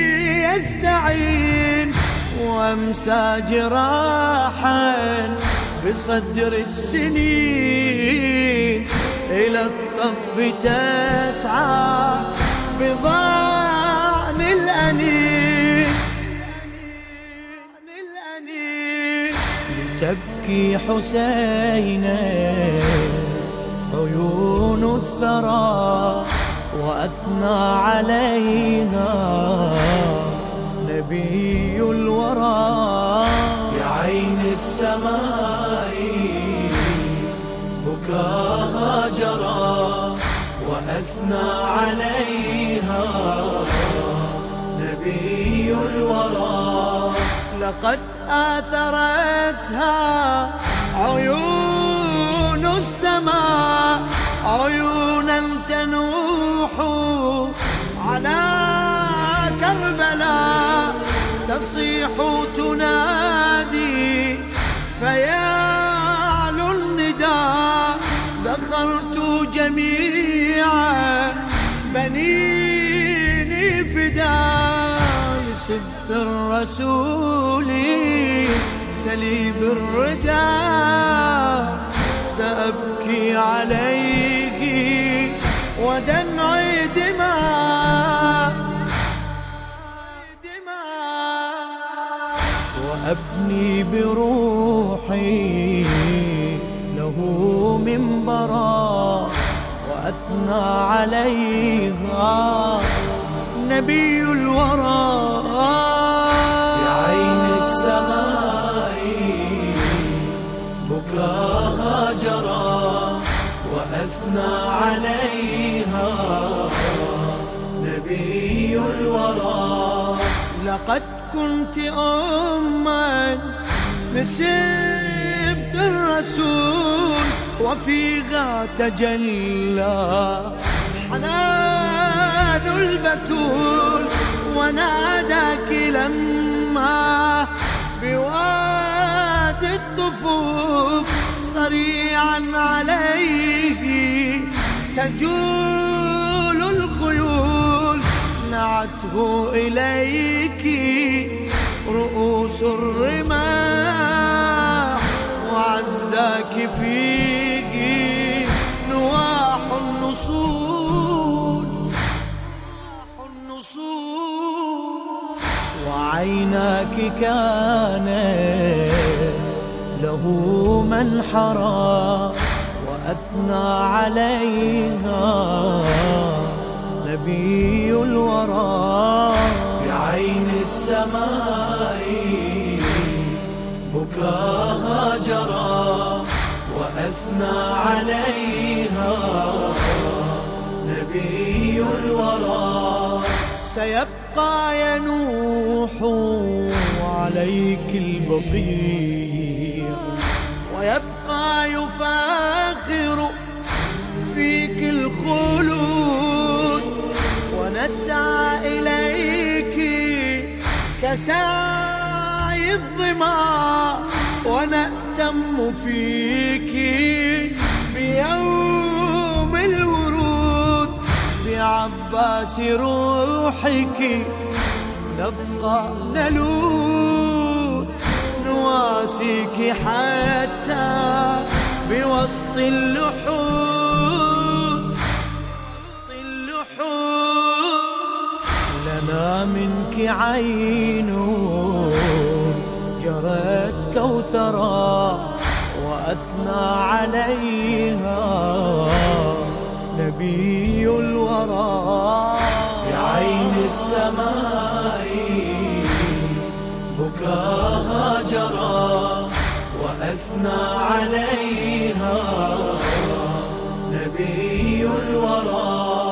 يستعين، وامسى جراحا بصدر السنين. إلى الطف تسعى بضان الأنين، لتبكي حسينا عيون الثرى وأثنى عليها نبي الورى. بعين السماء بكاها جرى وأثنى عليها نبي الورى. لقد آثرتها عيون السماء عيونا تنوح على كربلاء تصيح تنادي فيعلو النداء. ذخرت جميع بنيني فداء سبت الرسول سليب الرداء. سأبكي عليه ودمعي دماء وأبني بروحي له منبرا وأثنى عليها نبي الورى. بعين السماء بكاها جرى وأثنى عليها نبي الورى. لقد كنت أماً لسبت الرسول وفيها تجلى حنان البتول. وناداك لما بوادي الطفوف صريعا عليه تجول الخيول. نعته إليك رؤوس الرماح وعزاك فيه نواح النصول. وعيناك كانت له منحرا وأثنى عليها نبي الورى. بعين السماء بكاها جرى وأثنى عليها نبي الورى. سيبقى ينوح عليك البقيع ويبقى يفاخر فيك الخلود. ونسعى إليك كسعي الظما ونأتم فيك بيوم الورود. بعباس روحك نبقى نلوذ نواسيك حتى بوسط اللحود. لنا منك عين جرت كوثرا وأثنى عليها نبي الورى. بعين السماء بكاها جرى وأثنى عليها نبي الورى.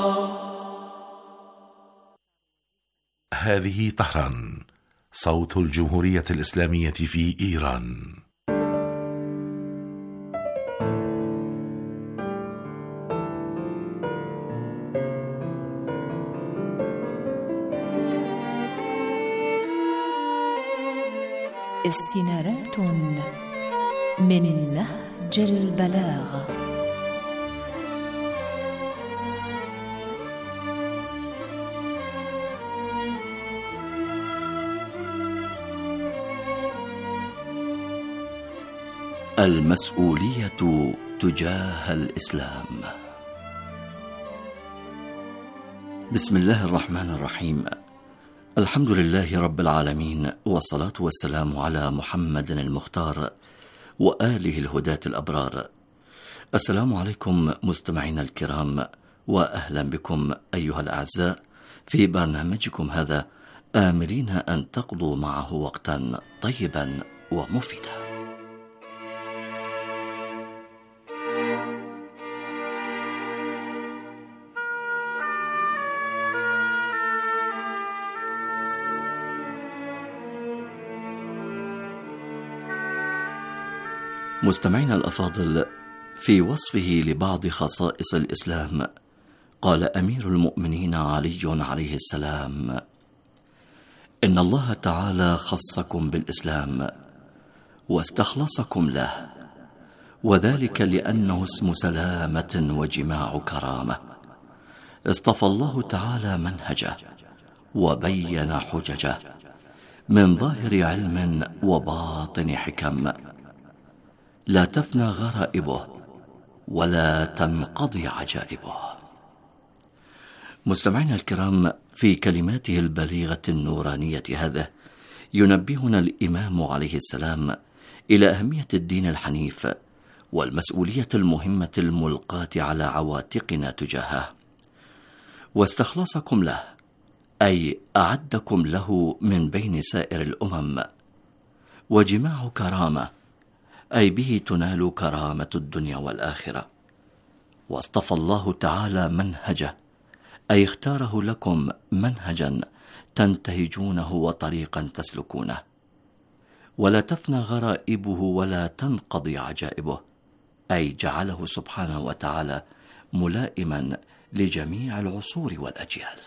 هذه طهران صوت الجمهورية الإسلامية في إيران. استنارات من نهج البلاغة. المسؤولية تجاه الإسلام. بسم الله الرحمن الرحيم. الحمد لله رب العالمين، والصلاة والسلام على محمد المختار وآله الهداة الأبرار. السلام عليكم مستمعينا الكرام، وأهلا بكم أيها الأعزاء في برنامجكم هذا، آملين أن تقضوا معه وقتا طيبا ومفيدا. مستمعينا الأفاضل، في وصفه لبعض خصائص الإسلام قال أمير المؤمنين علي عليه السلام: إن الله تعالى خصكم بالإسلام واستخلصكم له، وذلك لأنه اسم سلامة وجماع كرامة. اصطفى الله تعالى منهجه وبين حججه من ظاهر علم وباطن حكم، لا تفنى غرائبه ولا تنقضي عجائبه. مستمعينا الكرام، في كلماته البليغة النورانية هذه ينبهنا الإمام عليه السلام إلى أهمية الدين الحنيف والمسؤولية المهمة الملقاة على عواتقنا تجاهه. واستخلصكم له أي أعدكم له من بين سائر الأمم. وجماع كرامة أي به تنال كرامة الدنيا والآخرة. واصطفى الله تعالى منهجه أي اختاره لكم منهجا تنتهجونه وطريقا تسلكونه. ولا تفنى غرائبه ولا تنقضي عجائبه أي جعله سبحانه وتعالى ملائما لجميع العصور والأجيال.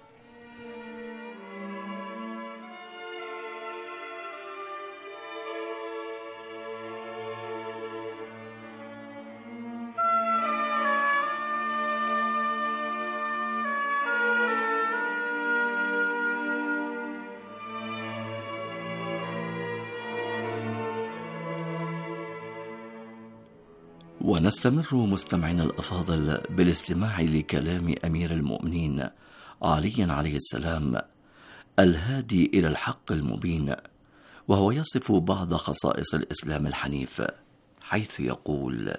ونستمر مستمعينا الأفاضل بالاستماع لكلام أمير المؤمنين علي عليه السلام الهادي إلى الحق المبين، وهو يصف بعض خصائص الإسلام الحنيف، حيث يقول: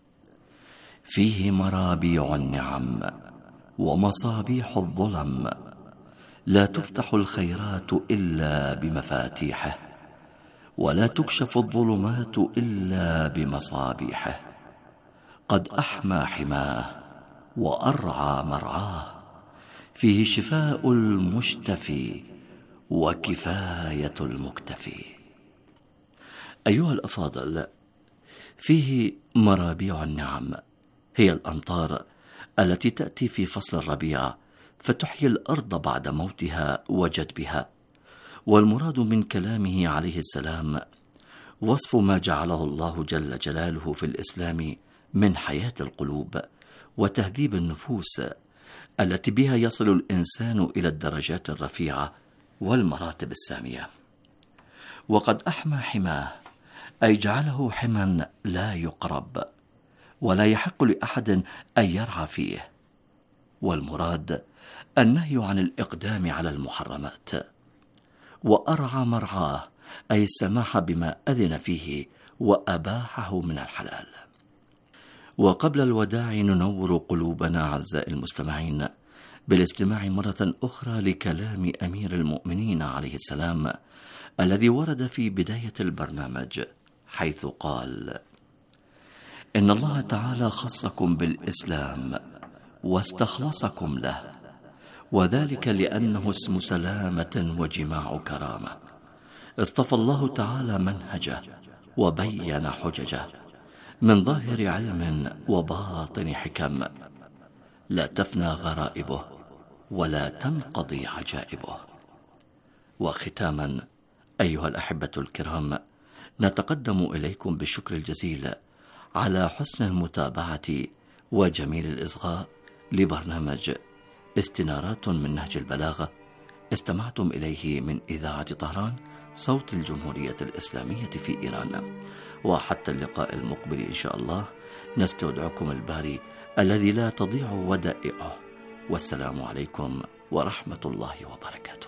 فيه مرابيع النعم ومصابيح الظلم، لا تفتح الخيرات إلا بمفاتيحه، ولا تكشف الظلمات إلا بمصابيحه. قد أحمى حماه وأرعى مرعاه، فيه شفاء المشتفي وكفاية المكتفي. أيها الأفاضل، فيه مرابيع النعم، هي الأمطار التي تأتي في فصل الربيع فتحيي الأرض بعد موتها وجدبها. والمراد من كلامه عليه السلام وصف ما جعله الله جل جلاله في الإسلام من حياة القلوب وتهذيب النفوس، التي بها يصل الإنسان إلى الدرجات الرفيعة والمراتب السامية. وقد أحمى حماه أي جعله حما لا يقرب ولا يحق لأحد أن يرعى فيه. والمراد النهي عن الإقدام على المحرمات. وأرعى مرعاه أي السماح بما أذن فيه وأباحه من الحلال. وقبل الوداع ننور قلوبنا أعزائي المستمعين بالاستماع مرة أخرى لكلام أمير المؤمنين عليه السلام الذي ورد في بداية البرنامج، حيث قال: إن الله تعالى خصكم بالإسلام واستخلصكم له، وذلك لأنه اسم سلامة وجماع كرامة. اصطفى الله تعالى منهجه وبين حججه من ظاهر علم وباطن حكم، لا تفنى غرائبه ولا تنقضي عجائبه. وختاما أيها الأحبة الكرام، نتقدم إليكم بالشكر الجزيل على حسن المتابعة وجميل الإصغاء لبرنامج استنارات من نهج البلاغة، استمعتم إليه من إذاعة طهران صوت الجمهورية الإسلامية في إيران. وحتى اللقاء المقبل إن شاء الله، نستودعكم الباري الذي لا تضيع ودائعه، والسلام عليكم ورحمة الله وبركاته.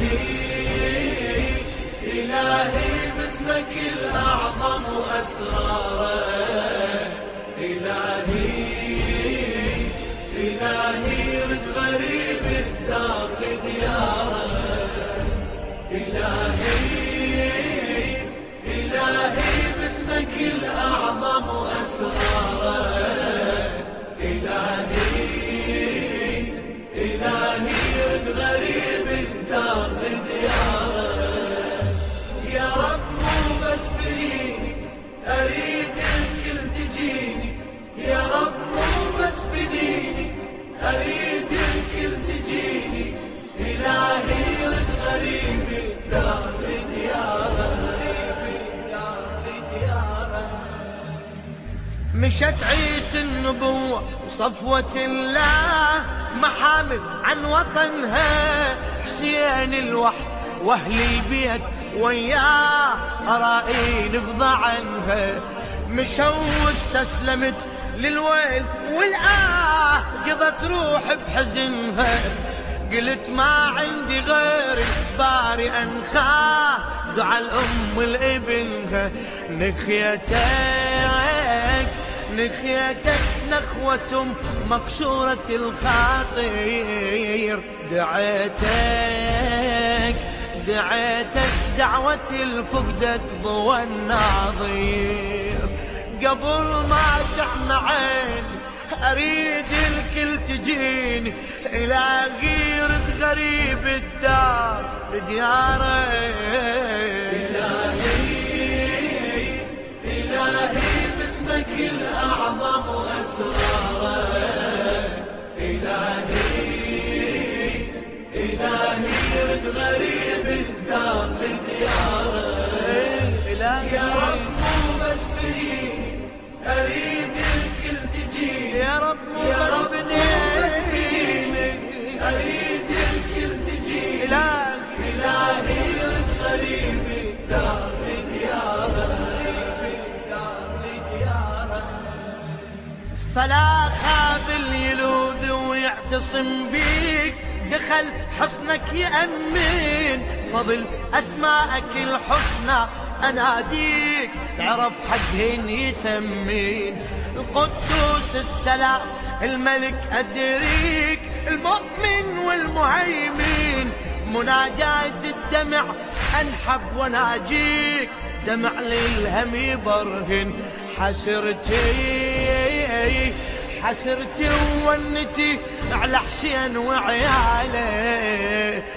إلهي باسمك الأعظم وأسراره، إلهي رد غريب الدار لدياره، إلهي باسمك الأعظم وأسراره، إلهي رد غريب الدار لدياره. يا رب مو بس بديني أريد الكل تجيني، يا رب مو بس بديني أريد الكل تجيني، إلهي رد غريب الدار لدياره. مشت عيسى النبوة وصفوة الله، محامد عن وطنها حسين الوحد واهل البيت وياه قرائين بضعنها. مشوا واستسلمت للويل والآه، قضت روح بحزنها. قلت ما عندي غير الباري أنخاه، دعا الأم لابنها. نخيتك نخوة مكسورة الخاطر، دعيتك دعوة الفقدة ضوى الناظر. قبل ما تحمى عيني أريد الكل تجيني، إلهي رد غريب الدار لدياره. إلهي باسمك الأعظم وأسراره، إلهي رد غريب الدار لدياره. يا رب مو بس بديني أريد الكل تجيني، يا رب مو بس بديني أريد الكل تجيني، إلهي رد غريب الدار لدياره. فلا خاب اليلوذ ويعتصم بيك، دخل حصنك يأمن فضل أسماءك الحسنى أناديك، تعرف حقهن يثمن. القدوس السلام الملك أدريك، المؤمن والمهيمن. مناجاة الدمع أنحب وناجيك، دمع للهم يبرهن. حسرتي وونتي على حسين وعياله،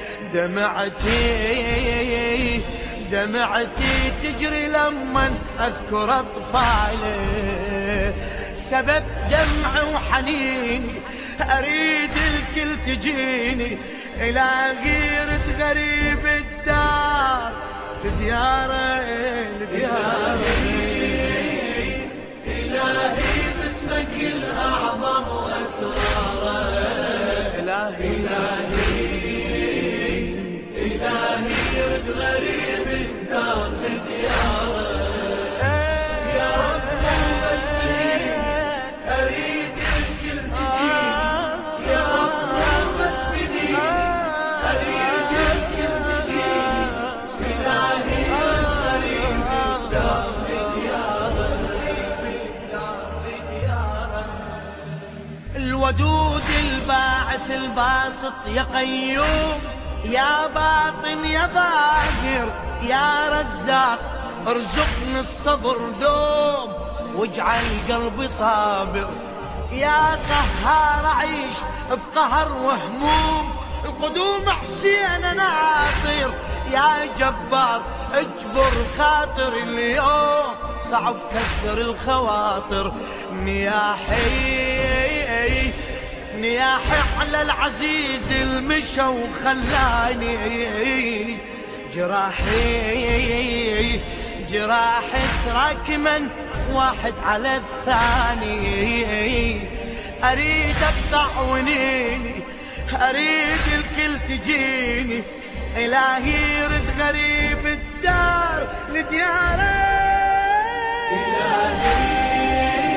دمعتي تجري لمن أذكر أطفاله. سبب دمع وحنيني أريد الكل تجيني، إلهي رد غريب الدار لدياره. إلهي باسمك الأعظم وأسراره، إلهي رد غريب الدار لدياره. يا رب مو بس بديني أريد الكل تجيني، يا رب مو بس بديني أريد الكل تجيني، إلهي رد غريب الدار لدياره. الودود الباعث الباسط يا قيوم، يا باطن يا ظاهر يا رزاق، ارزقني الصبر دوم واجعل قلبي صابر. يا قهار اعيش بقهر وهموم، القدوم حسين ناطر. يا جبار اجبر خاطر اليوم، صعب كسر الخواطر. نياحي على العزيز المشى وخلاني، جراحي تراكما واحد على الثاني. أريد أقطع ونيني أريد الكل تجيني، إلهي رد غريب الدار لدياره.